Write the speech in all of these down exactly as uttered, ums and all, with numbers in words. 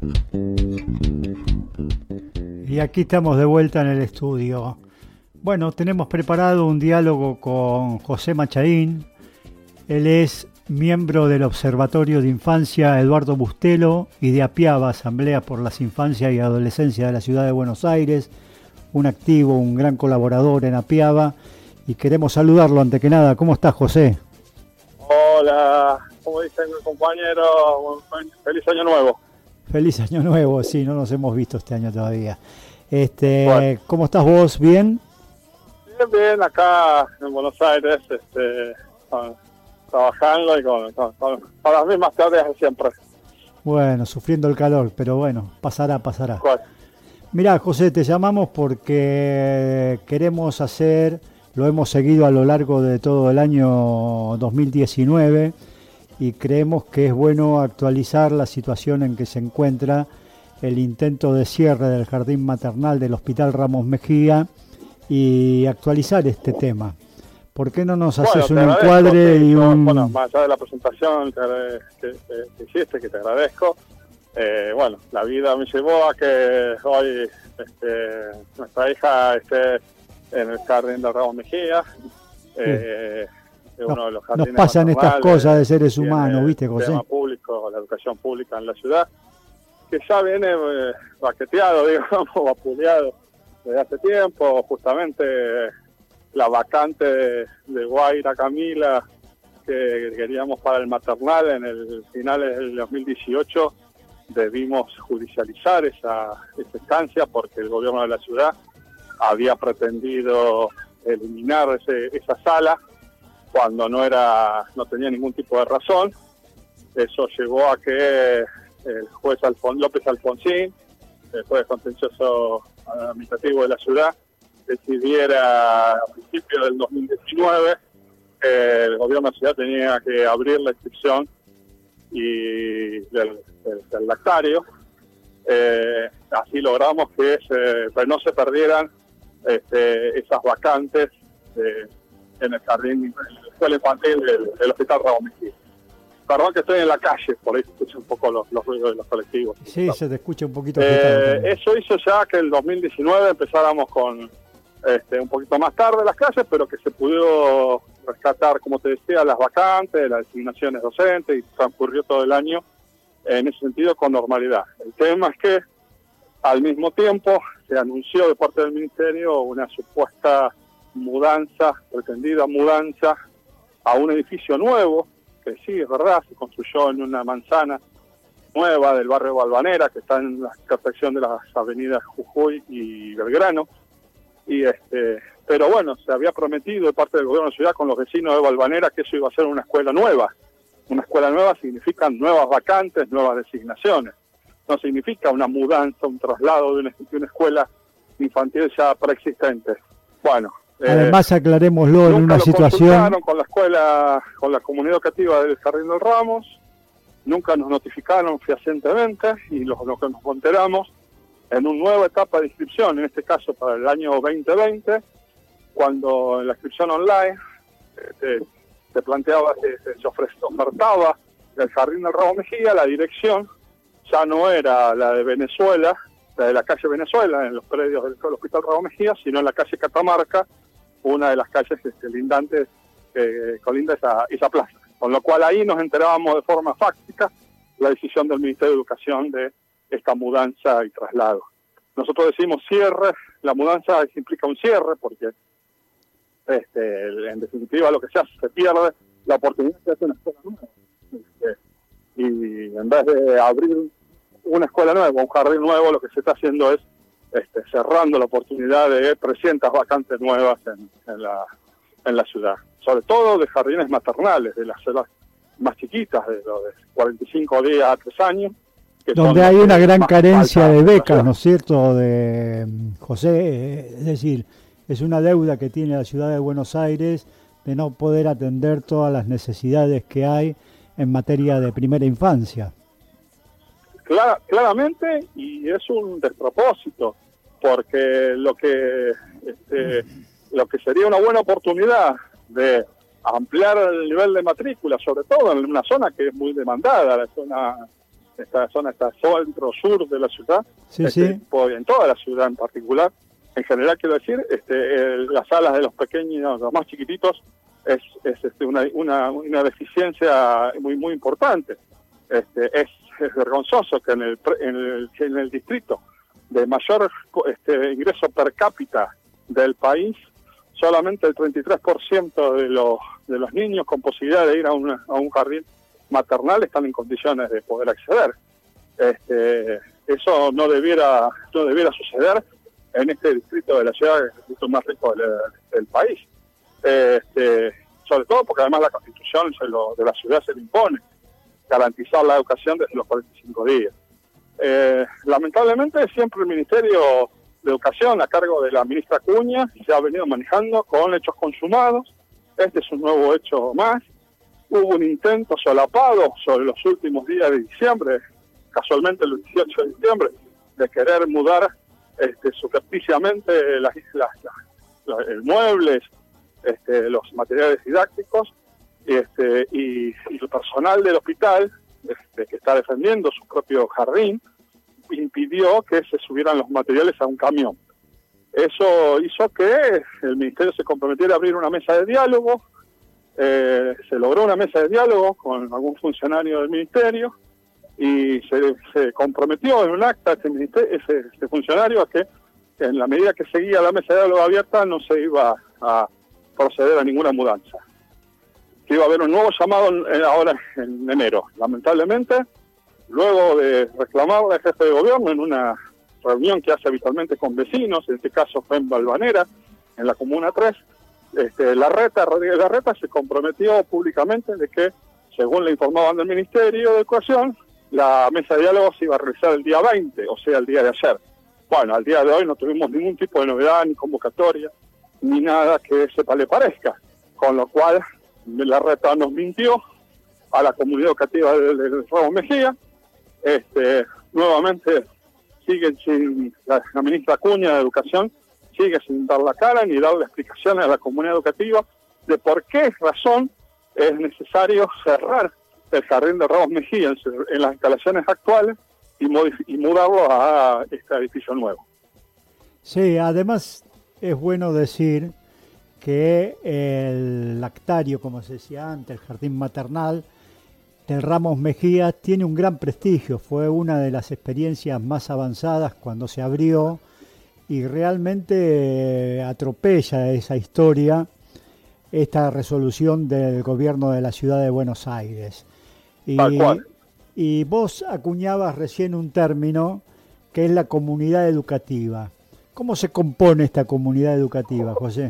Y aquí estamos de vuelta en el estudio. Bueno, tenemos preparado un diálogo con José Machaín. Él es miembro del Observatorio de Infancia Eduardo Bustelo y de APIABA, Asamblea por las Infancias y Adolescencia de la Ciudad de Buenos Aires, un activo, un gran colaborador en APIABA, y queremos saludarlo ante que nada. ¿Cómo estás, José? Hola, como dice mi compañero, feliz año nuevo. Feliz año nuevo, sí, no nos hemos visto este año todavía. Este, bueno. ¿Cómo estás vos? ¿Bien? Bien, bien, acá en Buenos Aires, este, con, trabajando y con, con, con, con las mismas tareas de siempre. Bueno, sufriendo el calor, pero bueno, pasará, pasará. ¿Cuál? Mirá, José, te llamamos porque queremos hacer, lo hemos seguido a lo largo de todo el año dos mil diecinueve, y creemos que es bueno actualizar la situación en que se encuentra el intento de cierre del jardín maternal del Hospital Ramos Mejía y actualizar este tema. ¿Por qué no nos haces bueno, un encuadre y un...? Bueno, más allá de la presentación que, que, que hiciste, que te agradezco, eh, bueno, la vida me llevó a que hoy este, nuestra hija esté en el jardín del Ramos Mejía. Eh, Nos, uno de los nos pasan estas cosas de seres humanos, ¿viste, José? El tema público, la educación pública en la ciudad, que ya viene eh, baqueteado, digamos, vapuleado desde hace tiempo. Justamente eh, la vacante de, de Guaira Camila que queríamos para el maternal en el finales del dos mil dieciocho, debimos judicializar esa, esa estancia porque el gobierno de la ciudad había pretendido eliminar ese, esa sala cuando no era no tenía ningún tipo de razón. Eso llevó a que el juez Alfon, López Alfonsín, el juez contencioso administrativo de la ciudad, decidiera a principios del dos mil diecinueve que el gobierno de la ciudad tenía que abrir la inscripción y del, del, del lactario. Eh, así logramos que se, pues no se perdieran este, esas vacantes de, en el jardín, en la escuela infantil del, del Hospital Ramos Mejía. Perdón que estoy en la calle, por ahí se escucha un poco los, los ruidos de los colectivos. Sí, se te escucha un poquito. Eh, eso hizo ya que el dos mil diecinueve empezáramos con este, un poquito más tarde las clases, pero que se pudo rescatar, como te decía, las vacantes, las designaciones docentes, y transcurrió todo el año en ese sentido con normalidad. El tema es que al mismo tiempo se anunció de parte del Ministerio una supuesta mudanza, pretendida mudanza a un edificio nuevo, que sí, es verdad, se construyó en una manzana nueva del barrio Balvanera, que está en la intersección de las avenidas Jujuy y Belgrano, y este, pero bueno, se había prometido de parte del gobierno de la ciudad con los vecinos de Balvanera que eso iba a ser una escuela nueva. Una escuela nueva significa nuevas vacantes, nuevas designaciones. No significa una mudanza, un traslado de una, de una escuela infantil ya preexistente. Bueno, además, eh, aclarémoslo en una situación con la escuela, con la comunidad educativa del Jardín del Ramos, nunca nos notificaron fehacientemente y lo, lo que nos enteramos en una nueva etapa de inscripción, en este caso para el año veinte veinte, cuando en la inscripción online eh, se planteaba que se ofertaba el Jardín del Ramos Mejía, la dirección ya no era la de Venezuela, la de la calle Venezuela, en los predios del Hospital Ramos Mejía, sino en la calle Catamarca, una de las calles este, lindantes que colinda esa, esa plaza. Con lo cual ahí nos enterábamos de forma fáctica la decisión del Ministerio de Educación de esta mudanza y traslado. Nosotros decimos cierre, la mudanza implica un cierre porque este, en definitiva lo que se hace, se pierde la oportunidad de hacer una escuela nueva. Este, y en vez de abrir una escuela nueva, un jardín nuevo, lo que se está haciendo es este, cerrando la oportunidad de trescientas vacantes nuevas en, en, la, en la ciudad. Sobre todo de jardines maternales, de las celas más chiquitas, de los de cuarenta y cinco días a tres años. Que donde hay una gran carencia de becas, ¿no es cierto?, de José. Es decir, es una deuda que tiene la ciudad de Buenos Aires de no poder atender todas las necesidades que hay en materia de primera infancia. Clar, claramente, y es un despropósito, porque lo que este, lo que sería una buena oportunidad de ampliar el nivel de matrícula, sobre todo en una zona que es muy demandada, la zona esta zona está centro-sur de la ciudad, sí, este, sí. en toda la ciudad en particular. En general, quiero decir, este, el, las salas de los pequeños, los más chiquititos, es, es este, una, una, una deficiencia muy muy importante. Este, es, es vergonzoso que en el, en el, en el distrito de mayor este, ingreso per cápita del país, solamente el treinta y tres por ciento de los, de los niños con posibilidad de ir a, una, a un jardín maternal están en condiciones de poder acceder. Este, eso no debiera, no debiera suceder en este distrito de la ciudad, el distrito más rico del, del país. Este, sobre todo porque además la Constitución se lo, de la ciudad se le impone garantizar la educación desde los cuarenta y cinco días. Eh, lamentablemente siempre el Ministerio de Educación a cargo de la ministra Acuña se ha venido manejando con hechos consumados. Este es un nuevo hecho más. Hubo un intento solapado sobre los últimos días de diciembre, casualmente el dieciocho de diciembre, de querer mudar este, subrepticiamente las, las, las, los muebles, este, los materiales didácticos, este, y, y el personal del hospital, este, que está defendiendo su propio jardín, impidió que se subieran los materiales a un camión. Eso hizo que el Ministerio se comprometiera a abrir una mesa de diálogo. Eh, se logró una mesa de diálogo con algún funcionario del Ministerio y se, se comprometió en un acta ese, ese, ese funcionario a que en la medida que seguía la mesa de diálogo abierta no se iba a proceder a ninguna mudanza. Que iba a haber un nuevo llamado en, ahora en enero. Lamentablemente, luego de reclamarle al jefe de gobierno en una reunión que hace habitualmente con vecinos, en este caso fue en Valvanera, en la Comuna tres, este, Larreta, Rodríguez Larreta se comprometió públicamente de que, según le informaban del Ministerio de Educación, la mesa de diálogo se iba a realizar el día veinte, o sea, el día de ayer. Bueno, al día de hoy no tuvimos ningún tipo de novedad, ni convocatoria, ni nada que sepa le parezca, con lo cual Larreta nos mintió a la comunidad educativa de, de, de Ramos Mejía. Este, nuevamente sigue sin, la, la ministra Acuña de Educación sigue sin dar la cara ni darle explicaciones a la comunidad educativa de por qué razón es necesario cerrar el jardín de Ramos Mejía en, en las instalaciones actuales y, y mudarlo a este edificio nuevo. Sí, además es bueno decir que el lactario, como se decía antes, el jardín maternal del Ramos Mejía tiene un gran prestigio. Fue una de las experiencias más avanzadas cuando se abrió y realmente atropella esa historia esta resolución del gobierno de la ciudad de Buenos Aires. Y, Tal cual. Y vos acuñabas recién un término que es la comunidad educativa. ¿Cómo se compone esta comunidad educativa, José?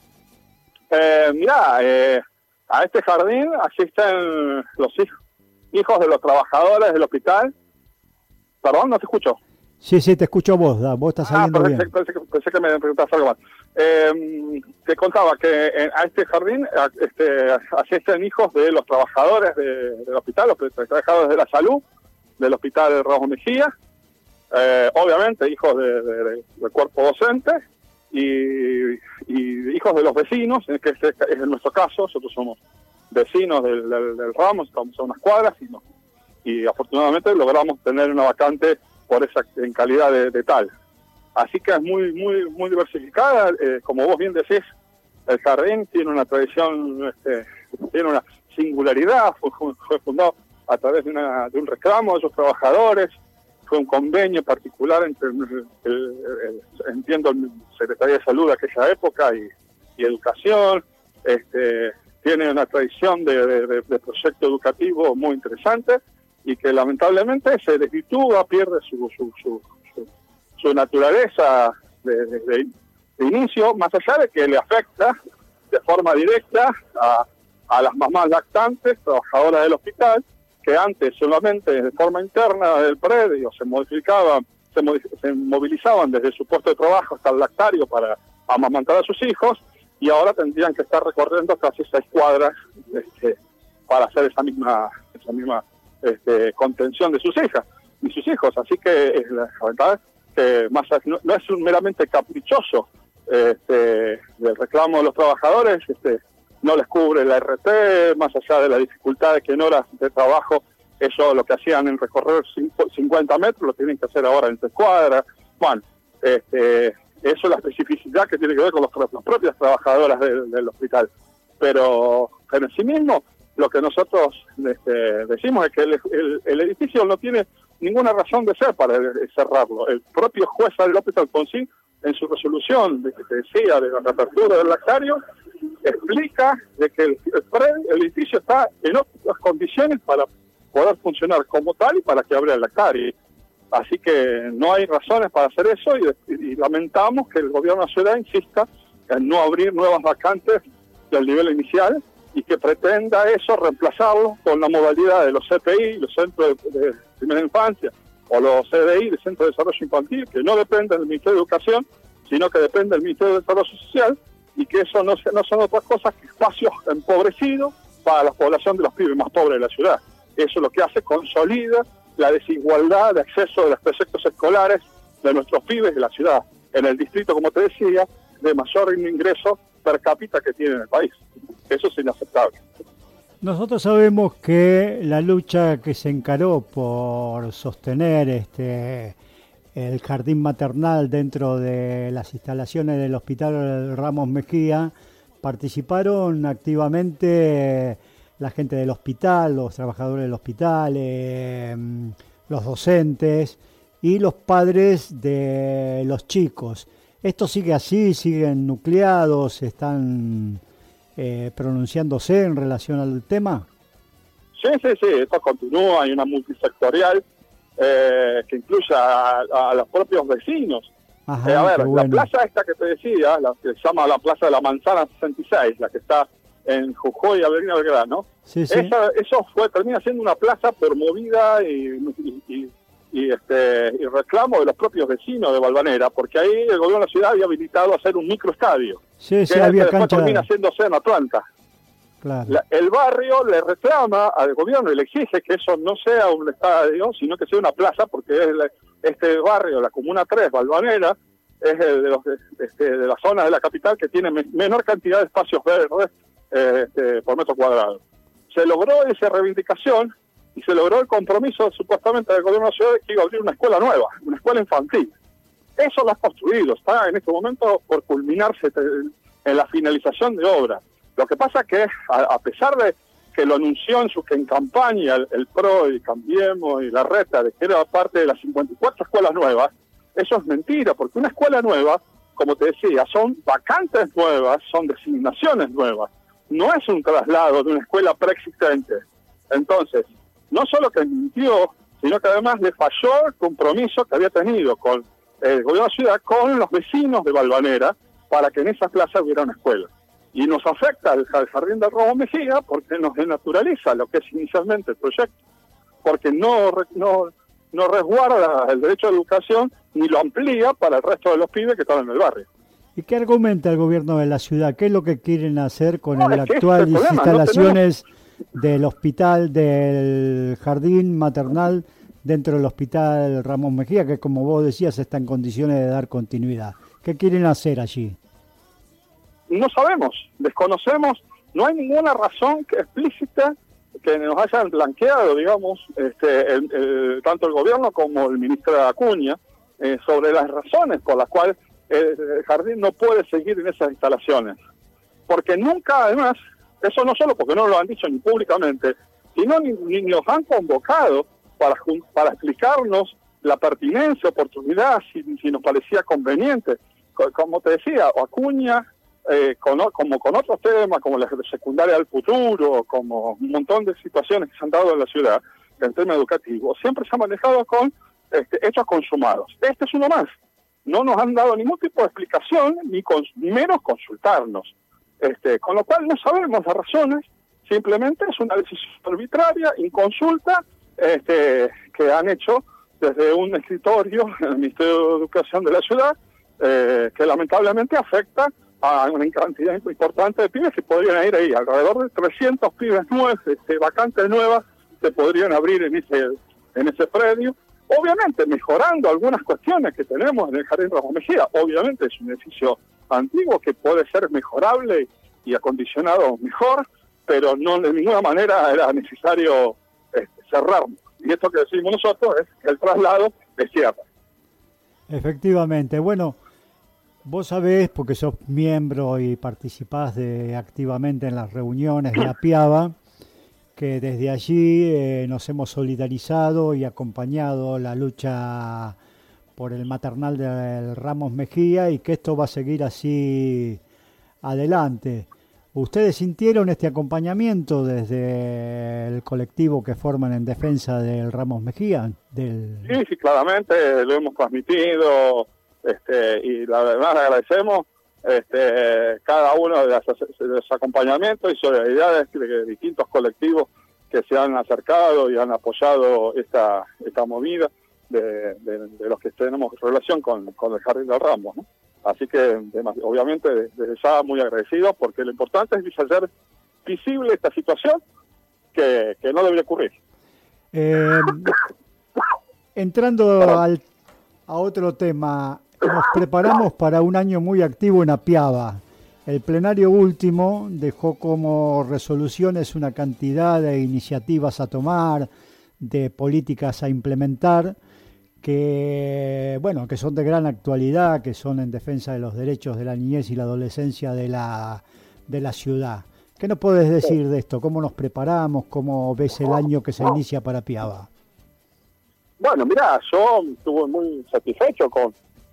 Eh, mirá, eh, a este jardín asisten los hij- hijos de los trabajadores del hospital. Perdón, no te escucho. Sí, sí, te escucho vos, da, vos estás Ah, saliendo pensé, bien. pensé, pensé que me preguntabas algo más. Eh, te contaba que eh, a este jardín a, este, asisten hijos de los trabajadores de, del hospital, los trabajadores de la salud del hospital de Ramos Mejía, eh, obviamente hijos de, de, de, del cuerpo docente y, y hijos de los vecinos, que este es en nuestro caso. Nosotros somos vecinos del, del, del Ramos, estamos a unas cuadras y, no, y afortunadamente logramos tener una vacante por esa en calidad de, de tal. Así que es muy muy muy diversificada. Eh, como vos bien decís, el jardín tiene una tradición, este, tiene una singularidad. Fue, fue fundado a través de, una, de un reclamo de esos trabajadores. Fue un convenio particular entre, el, el, el, entiendo, el Secretaría de Salud de aquella época y, y Educación. Este, tiene una tradición de, de, de proyecto educativo muy interesante y que lamentablemente se desvirtúa, pierde su, su, su, su, su naturaleza de, de, de, de inicio, más allá de que le afecta de forma directa a, a las mamás lactantes, trabajadoras del hospital, que antes solamente de forma interna del predio se modificaban, se, modific- se movilizaban desde su puesto de trabajo hasta el lactario para amamantar a sus hijos, y ahora tendrían que estar recorriendo casi seis cuadras este, para hacer esa misma esa misma este, contención de sus hijas y sus hijos. Así que la verdad que más no, no es un meramente caprichoso este, del reclamo de los trabajadores. Este, no les cubre la R T, más allá de la dificultad de que en horas de trabajo Eso lo que hacían en recorrer cincuenta metros lo tienen que hacer ahora en tres cuadras. Bueno, este, eso es la especificidad que tiene que ver con los, las propias trabajadoras de, del hospital. Pero, pero en sí mismo, lo que nosotros este, decimos es que el, el, el edificio no tiene ninguna razón de ser para cerrarlo. El propio juez López Alfonsín, en su resolución de que te decía de la reapertura del lactario, explica de que el, el, el edificio está en otras condiciones para poder funcionar como tal y para que abra el lactario. Así que no hay razones para hacer eso y, y, y lamentamos que el gobierno de la ciudad insista en no abrir nuevas vacantes del nivel inicial y que pretenda eso reemplazarlo con la modalidad de los C P I, los Centros de, de Primera Infancia, o los C D I, de Centro de Desarrollo Infantil, que no dependen del Ministerio de Educación, sino que depende del Ministerio de Desarrollo Social, y que eso no, no son otras cosas que espacios empobrecidos para la población de los pibes más pobres de la ciudad. Eso lo que hace, consolida la desigualdad de acceso de los proyectos escolares de nuestros pibes de la ciudad, en el distrito, como te decía, de mayor ingreso per cápita que tiene en el país. Eso es inaceptable. Nosotros sabemos que la lucha que se encaró por sostener este el jardín maternal dentro de las instalaciones del Hospital Ramos Mejía, participaron activamente la gente del hospital, los trabajadores del hospital, eh, los docentes y los padres de los chicos. ¿Esto sigue así? ¿Siguen nucleados? ¿Están eh, pronunciándose en relación al tema? Sí, sí, sí, esto continúa. Hay una multisectorial eh, que incluye a, a los propios vecinos. Ajá, eh, a ver, bueno. La plaza esta que te decía, la que se llama la Plaza de la Manzana sesenta y seis, la que está en Jujuy, Avenida Belgrano, sí, sí. Esa, eso fue termina siendo una plaza promovida y, y, y, y, este, y reclamo de los propios vecinos de Valvanera, porque ahí el gobierno de la ciudad había habilitado a hacer un microestadio, sí, sí, que había después cancha termina haciéndose en Atlanta. Claro. La, el barrio le reclama al gobierno y le exige que eso no sea un estadio, sino que sea una plaza, porque es la, este barrio, la Comuna tres, Valvanera, es el de, los, este, de las zonas de la capital que tiene me, menor cantidad de espacios verdes eh, este, por metro cuadrado. Se logró esa reivindicación y se logró el compromiso supuestamente del gobierno de la ciudad de que iba a abrir una escuela nueva, una escuela infantil. Eso lo ha construido, está en este momento por culminarse en la finalización de obra. Lo que pasa es que, a, a pesar de que lo anunció en su en campaña el, el P R O y Cambiemos y la Reta, de que era parte de las cincuenta y cuatro escuelas nuevas, eso es mentira, porque una escuela nueva, como te decía, son vacantes nuevas, son designaciones nuevas, no es un traslado de una escuela preexistente. Entonces, no solo que mintió, sino que además le falló el compromiso que había tenido con el gobierno de la ciudad, con los vecinos de Valvanera, para que en esa plaza hubiera una escuela. Y nos afecta el Jardín del Ramos Mejía porque nos denaturaliza lo que es inicialmente el proyecto, porque no, no, no resguarda el derecho a la educación ni lo amplía para el resto de los pibes que están en el barrio. ¿Y qué argumenta el gobierno de la ciudad? ¿Qué es lo que quieren hacer con no, las actuales es instalaciones no tenemos... del hospital, del jardín maternal dentro del Hospital Ramos Mejía, que como vos decías está en condiciones de dar continuidad? ¿Qué quieren hacer allí? No sabemos, desconocemos, no hay ninguna razón que explícita que nos hayan blanqueado, digamos, este, el, el, tanto el gobierno como el ministro Acuña, eh, sobre las razones por las cuales el, el jardín no puede seguir en esas instalaciones. Porque nunca, además, eso no solo porque no lo han dicho ni públicamente, sino ni, ni nos han convocado para, para explicarnos la pertinencia, oportunidad, si, si nos parecía conveniente. Como te decía, Acuña... Eh, con, como con otros temas, como la secundaria del futuro, como un montón de situaciones que se han dado en la ciudad, en tema educativo, siempre se ha manejado con este, hechos consumados. Este es uno más. No nos han dado ningún tipo de explicación, ni, con, ni menos consultarnos. Este, con lo cual no sabemos las razones, simplemente es una decisión arbitraria, inconsulta, este, que han hecho desde un escritorio en el Ministerio de Educación de la ciudad, eh, que lamentablemente afecta a una cantidad importante de pibes que podrían ir ahí. Alrededor de trescientos pibes nuevos, este, vacantes nuevas, se podrían abrir en ese en ese predio. Obviamente mejorando algunas cuestiones que tenemos en el Jardín Ramos Mejía. Obviamente es un edificio antiguo que puede ser mejorable y acondicionado mejor, pero no de ninguna manera era necesario este, cerrarnos. Y esto que decimos nosotros es que el traslado es cierto. Efectivamente. Bueno, vos sabés, porque sos miembro y participás de, activamente en las reuniones de APIABA, que desde allí eh, nos hemos solidarizado y acompañado la lucha por el maternal del Ramos Mejía y que esto va a seguir así adelante. ¿Ustedes sintieron este acompañamiento desde el colectivo que forman en defensa del Ramos Mejía? Del... Sí, sí, claramente lo hemos transmitido este, y la verdad agradecemos este, cada uno de, las, de los acompañamientos y solidaridades de, de distintos colectivos que se han acercado y han apoyado esta, esta movida de, de, de los que tenemos relación con, con el Jardín del Ramos, ¿no? Así que, obviamente, desde ya muy agradecidos, porque lo importante es hacer visible esta situación que, que no debería ocurrir. Eh, entrando al, a otro tema, nos preparamos para un año muy activo en APIABA. El plenario último dejó como resoluciones una cantidad de iniciativas a tomar, de políticas a implementar, que bueno, que son de gran actualidad, que son en defensa de los derechos de la niñez y la adolescencia de la, de la ciudad. ¿Qué nos podés decir de esto? ¿Cómo nos preparamos? ¿Cómo ves el año que se inicia para APIABA? Bueno, mirá, yo estuve muy satisfecho con,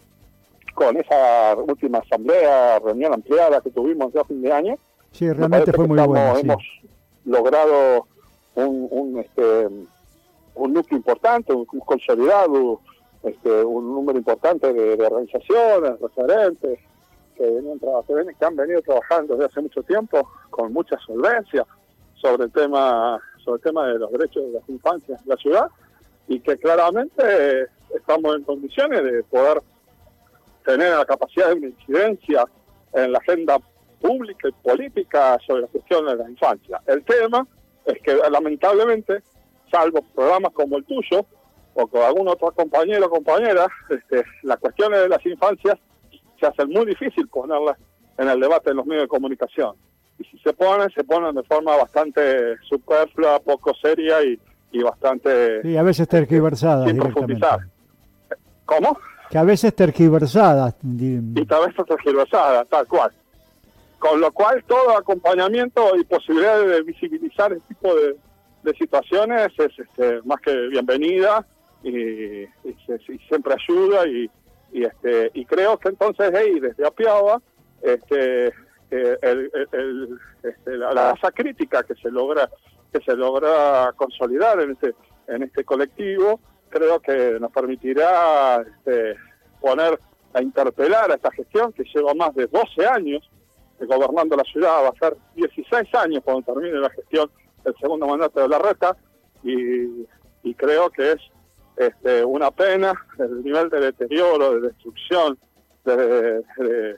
con esa última asamblea, reunión ampliada que tuvimos ya a fin de año. Sí, realmente fue muy buena. Sí. Hemos logrado un, un este un núcleo importante, un, un consolidado, este, un número importante de, de organizaciones, referentes, que, venían, que, que han venido trabajando desde hace mucho tiempo con mucha solvencia sobre el tema sobre el tema de los derechos de las infancias en la ciudad, y que claramente eh, estamos en condiciones de poder tener la capacidad de una incidencia en la agenda pública y política sobre la cuestión de la infancia. El tema es que lamentablemente, salvo programas como el tuyo o con algún otro compañero o compañera, este, las cuestiones de las infancias se hacen muy difícil ponerlas en el debate en los medios de comunicación. Y si se ponen, se ponen de forma bastante superflua, poco seria y, y bastante... Sí, a veces tergiversadas sin profundizar. ¿Cómo? Que a veces tergiversadas. Y a veces tergiversadas, tal cual. Con lo cual todo acompañamiento y posibilidad de visibilizar este tipo de de situaciones es este, más que bienvenida y, y, y siempre ayuda y, y este y creo que entonces hey, desde APIABA este, eh, el, el, el, este, la, la masa crítica que se logra que se logra consolidar en este en este colectivo creo que nos permitirá este, poner a interpelar a esta gestión que lleva más de doce años de gobernando la ciudad, va a ser dieciséis años cuando termine la gestión el segundo mandato de Larreta, y, y creo que es este, una pena el nivel de deterioro, de destrucción, de, de, de,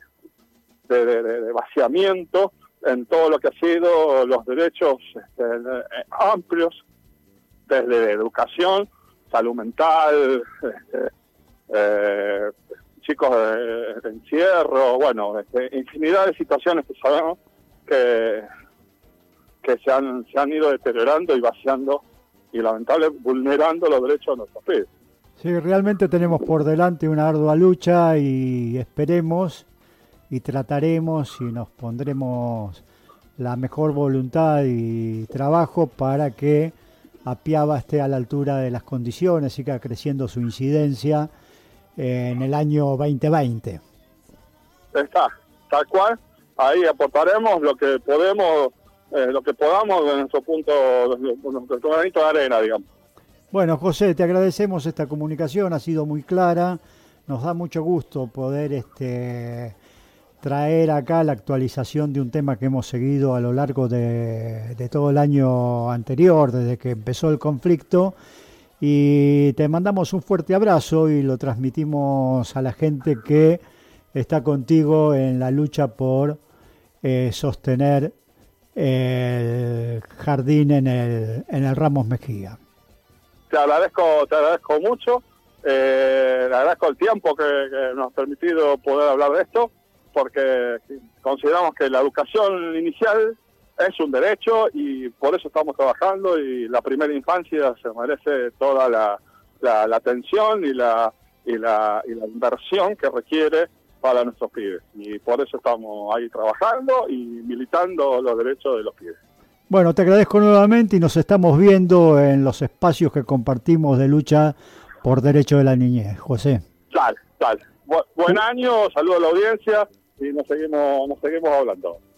de, de, de vaciamiento en todo lo que ha sido los derechos este, amplios, desde educación, salud mental, este, eh, chicos de, de encierro, bueno, este, infinidad de situaciones que sabemos que que se han, se han ido deteriorando y vaciando y lamentablemente vulnerando los derechos de nuestros pibes. Sí, realmente tenemos por delante una ardua lucha y esperemos y trataremos y nos pondremos la mejor voluntad y trabajo para que APIABA esté a la altura de las condiciones, siga creciendo su incidencia en el año veinte veinte. Está, tal cual, ahí aportaremos lo que podemos Eh, lo que podamos de nuestro punto, de nuestro granito de arena, digamos. Bueno, José, te agradecemos esta comunicación, ha sido muy clara, nos da mucho gusto poder este, traer acá la actualización de un tema que hemos seguido a lo largo de, de todo el año anterior, desde que empezó el conflicto, y te mandamos un fuerte abrazo y lo transmitimos a la gente que está contigo en la lucha por eh, sostener el jardín en el en el Ramos Mejía. Te agradezco, te agradezco mucho, eh, le agradezco el tiempo que, que nos ha permitido poder hablar de esto, porque consideramos que la educación inicial es un derecho y por eso estamos trabajando, y la primera infancia se merece toda la, la, la atención y la, y, la, y la inversión que requiere para nuestros pibes. Y por eso estamos ahí trabajando y militando los derechos de los pibes. Bueno, te agradezco nuevamente y nos estamos viendo en los espacios que compartimos de lucha por derechos de la niñez. José. Dale, dale. Bu- buen año, saludo a la audiencia y nos seguimos, nos seguimos hablando.